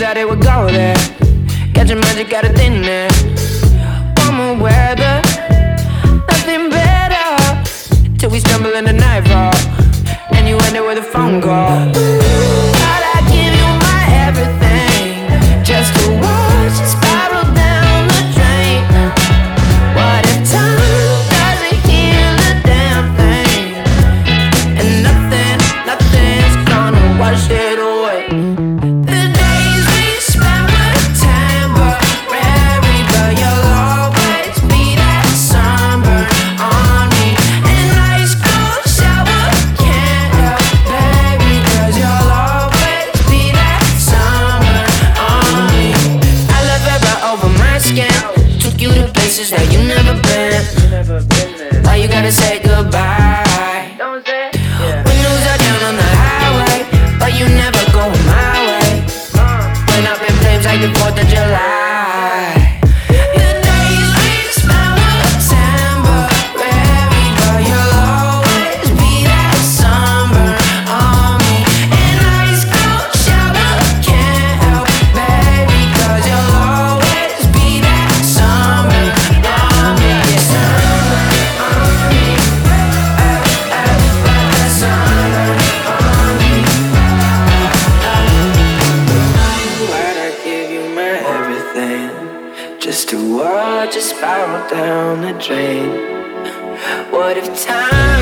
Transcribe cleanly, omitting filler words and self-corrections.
thought it would go there. Got your magic, got a thing there. Warmer weather, nothing better. Till we stumble in the nightfall, and you end it with a phone call. Thought I'd give you my everything, just to watch it spiral down the drain. What if time doesn't heal a damn thing, and nothing's gonna wash it away? The days we spent were temporary, but you'll always be that sunburn on me. An ice cold shower can't help, baby, 'cause you'll always be that sunburn on me. I love ever over my skin, took you to places that you never been. Why you gotta say goodbye? Windows are down on the highway, but you never go my way. Went up in flames like the 4th of July. The days we spent were temporary, but you'll always be that sunburn on me. An ice cold shower can't help, baby, 'cause you'll always be that sunburn on me. Sunburn on me, that sunburn on me. Why'd I give you my everything, just to watch it spiral down the drain? What if time